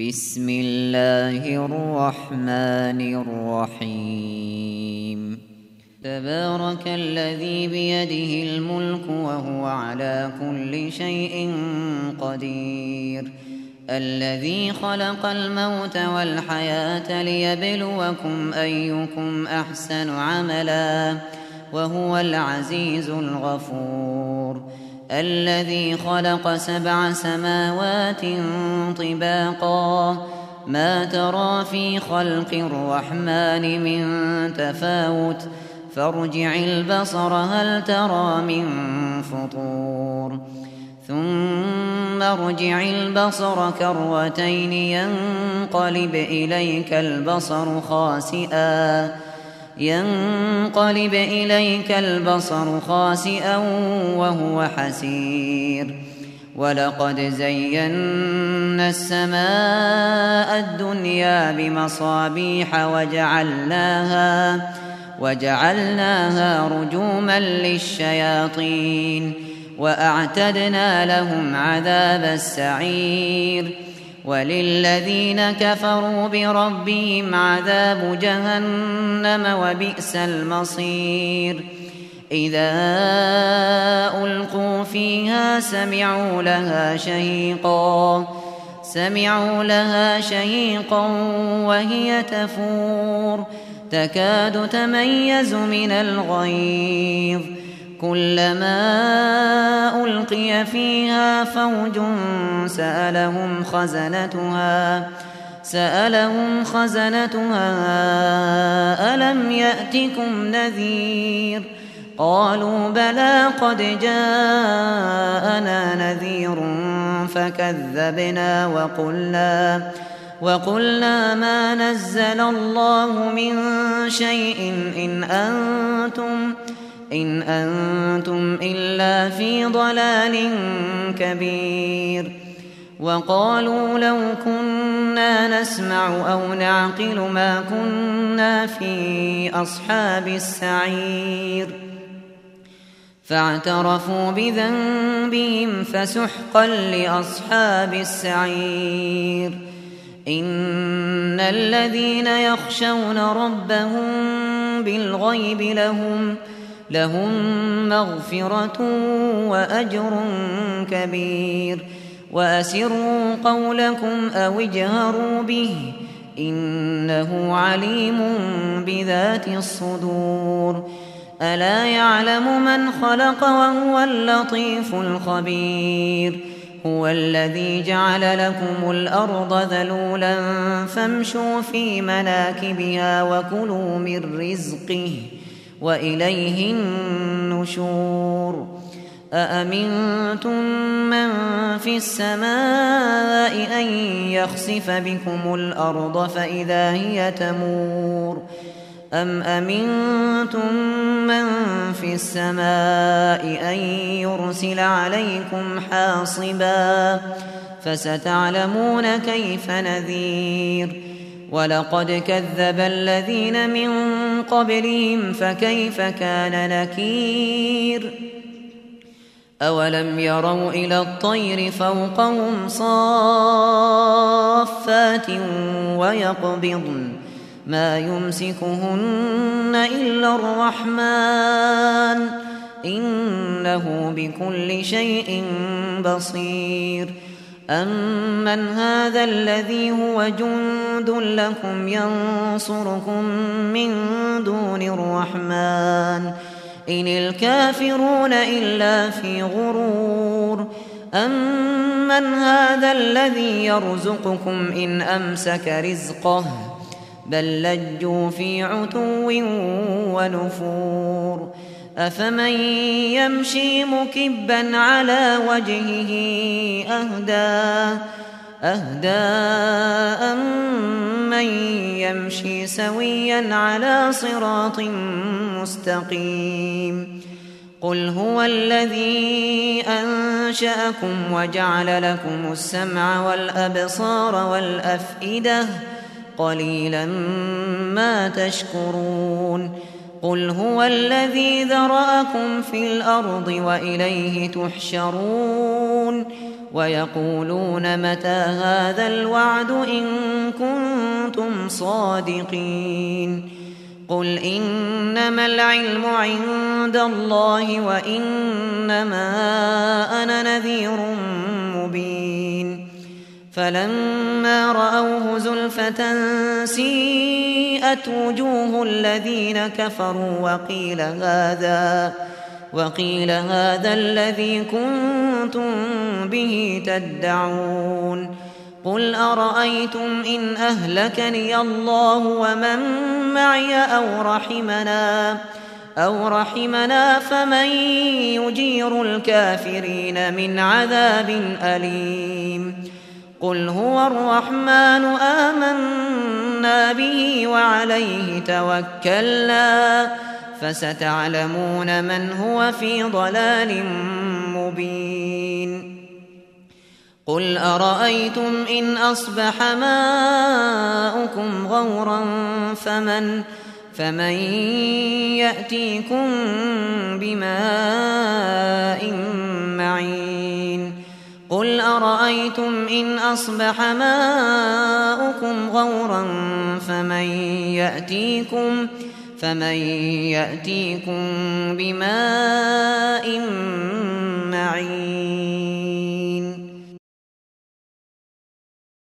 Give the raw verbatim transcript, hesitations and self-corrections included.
بسم الله الرحمن الرحيم تبارك الذي بيده الملك وهو على كل شيء قدير الذي خلق الموت والحياة ليبلوكم أيكم أحسن عملا وهو العزيز الغفور الذي خلق سبع سماوات طباقا ما ترى في خلق الرحمن من تفاوت فارجع البصر هل ترى من فطور ثم ارجع البصر كرتين ينقلب إليك البصر خاسئا ينقلب إليك البصر خاسئا وهو حسير ولقد زينا السماء الدنيا بمصابيح وجعلناها وجعلناها رجوما للشياطين وأعتدنا لهم عذاب السعير وللذين كفروا بربهم عذاب جهنم وبئس المصير إذا ألقوا فيها سمعوا لها شهيقا سمعوا لها شهيقا وهي تفور تكاد تميز من الغيظ كلما ألقي فيها فوج سألهم خزنتها سألهم خزنتها ألم يأتكم نذير قالوا بلى قد جاءنا نذير فكذبنا وقلنا وقلنا ما نزل الله من شيء إن أنتم إن أنتم إلا في ضلال كبير وقالوا لو كنا نسمع أو نعقل ما كنا في أصحاب السعير فاعترفوا بذنبهم فسحقا لأصحاب السعير إن الذين يخشون ربهم بالغيب لهم لهم مغفرة وأجر كبير وأسروا قولكم أو اجهروا به إنه عليم بذات الصدور ألا يعلم من خلق وهو اللطيف الخبير هو الذي جعل لكم الأرض ذلولا فامشوا في مناكبها وكلوا من رزقه وإليه النشور أأمنتم من في السماء أن يخسف بكم الأرض فإذا هي تمور أم أمنتم من في السماء أن يرسل عليكم حاصبا فستعلمون كيف نذير ولقد كذب الذين من قبلهم فكيف كان نكير أولم يروا إلى الطير فوقهم صافات ويقبضن ما يمسكهن إلا الرحمن إنه بكل شيء بصير أمن هذا الذي هو جند لكم ينصركم من دون الرحمن إن الكافرون إلا في غرور أمن هذا الذي يرزقكم إن أمسك رزقه بل لجوا في عتو ونفور أفمن يمشي مكبا على وجهه أهدى أهدى أمن يمشي سويا على صراط مستقيم قل هو الذي أنشأكم وجعل لكم السمع والأبصار والأفئدة قليلا ما تشكرون قل هو الذي ذرأكم في الأرض وإليه تحشرون ويقولون متى هذا الوعد إن كنتم صادقين قل إنما العلم عند الله وإنما أنا نذير مبين فلما رأوه زلفة سيئت وجوه الذين كفروا وقيل هذا وقيل هذا الذي كنتم به تدعون قل أرأيتم إن أهلكني الله ومن معي أو رحمنا أو رحمنا فمن يجير الكافرين من عذاب أليم قل هو الرحمن آمنا به وعليه توكلنا فستعلمون من هو في ضلال مبين قل أرأيتم إن أصبح ماؤكم غورا فمن فمن يأتيكم بماء معين قل أرأيتم إن أصبح ماؤكم غورا فمن يأتيكم فمن يأتيكم بماء معين